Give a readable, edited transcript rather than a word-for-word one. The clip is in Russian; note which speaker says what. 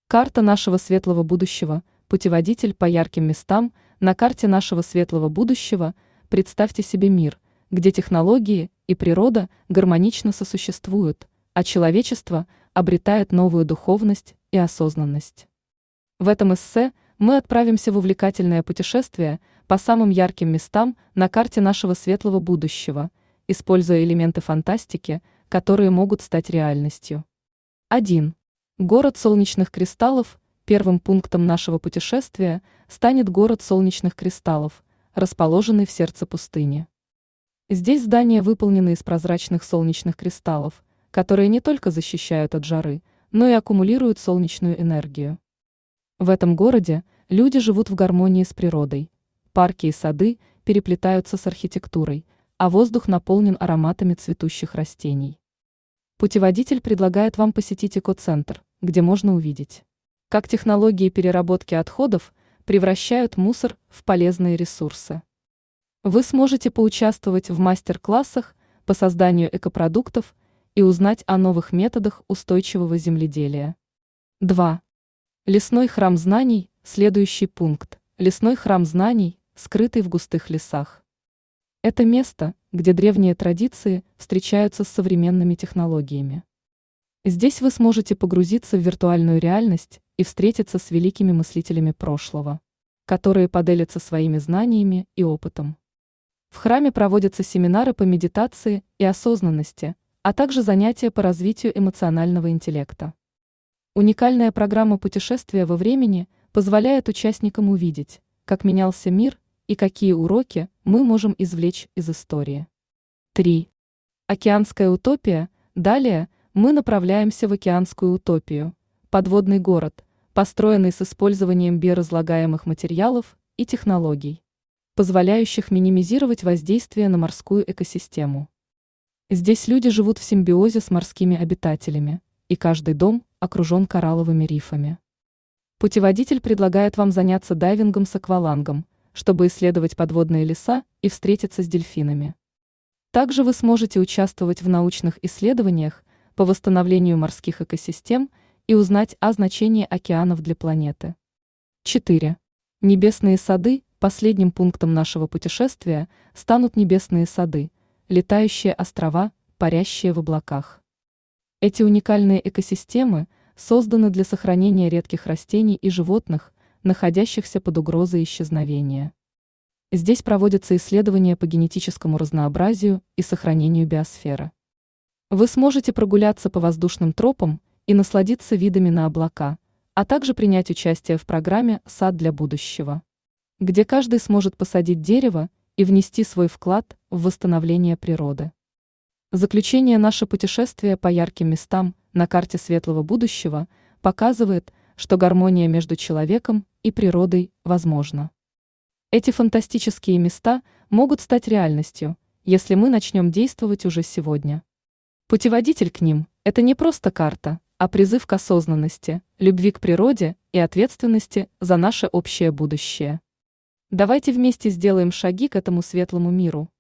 Speaker 1: Карта нашего светлого будущего, путеводитель по ярким местам. На карте нашего светлого будущего представьте себе мир, где технологии и природа гармонично сосуществуют, а человечество обретает новую духовность и осознанность. В этом эссе мы отправимся в увлекательное путешествие по самым ярким местам на карте нашего светлого будущего, используя элементы фантастики, которые могут стать реальностью. 1. Город солнечных кристаллов. Первым пунктом нашего путешествия станет город солнечных кристаллов, расположенный в сердце пустыни. Здесь здания выполнены из прозрачных солнечных кристаллов, которые не только защищают от жары, но и аккумулируют солнечную энергию. В этом городе люди живут в гармонии с природой. Парки и сады переплетаются с архитектурой, а воздух наполнен ароматами цветущих растений. Путеводитель предлагает вам посетить экоцентр, где можно увидеть, как технологии переработки отходов превращают мусор в полезные ресурсы. Вы сможете поучаствовать в мастер-классах по созданию экопродуктов и узнать о новых методах устойчивого земледелия. 2. Лесной храм знаний. Следующий пункт. Лесной храм знаний, скрытый в густых лесах. Это место, где древние традиции встречаются с современными технологиями. Здесь вы сможете погрузиться в виртуальную реальность и встретиться с великими мыслителями прошлого, которые поделятся своими знаниями и опытом. В храме проводятся семинары по медитации и осознанности, а также занятия по развитию эмоционального интеллекта. Уникальная программа путешествия во времени позволяет участникам увидеть, как менялся мир и какие уроки мы можем извлечь из истории. 3. Океанская утопия. Далее мы направляемся в океанскую утопию, подводный город, построенный с использованием биоразлагаемых материалов и технологий, позволяющих минимизировать воздействие на морскую экосистему. Здесь люди живут в симбиозе с морскими обитателями, и каждый дом окружен коралловыми рифами. Путеводитель предлагает вам заняться дайвингом с аквалангом, чтобы исследовать подводные леса и встретиться с дельфинами. Также вы сможете участвовать в научных исследованиях по восстановлению морских экосистем и узнать о значении океанов для планеты. 4. Небесные сады. Последним пунктом нашего путешествия станут небесные сады, летающие острова, парящие в облаках. Эти уникальные экосистемы созданы для сохранения редких растений и животных, находящихся под угрозой исчезновения. Здесь проводятся исследования по генетическому разнообразию и сохранению биосферы. Вы сможете прогуляться по воздушным тропам и насладиться видами на облака, а также принять участие в программе «Сад для будущего», где каждый сможет посадить дерево и внести свой вклад в восстановление природы. Заключение. Наше путешествие по ярким местам на карте светлого будущего показывает, что гармония между человеком и природой возможна. Эти фантастические места могут стать реальностью, если мы начнем действовать уже сегодня. Путеводитель к ним – это не просто карта, а призыв к осознанности, любви к природе и ответственности за наше общее будущее. Давайте вместе сделаем шаги к этому светлому миру.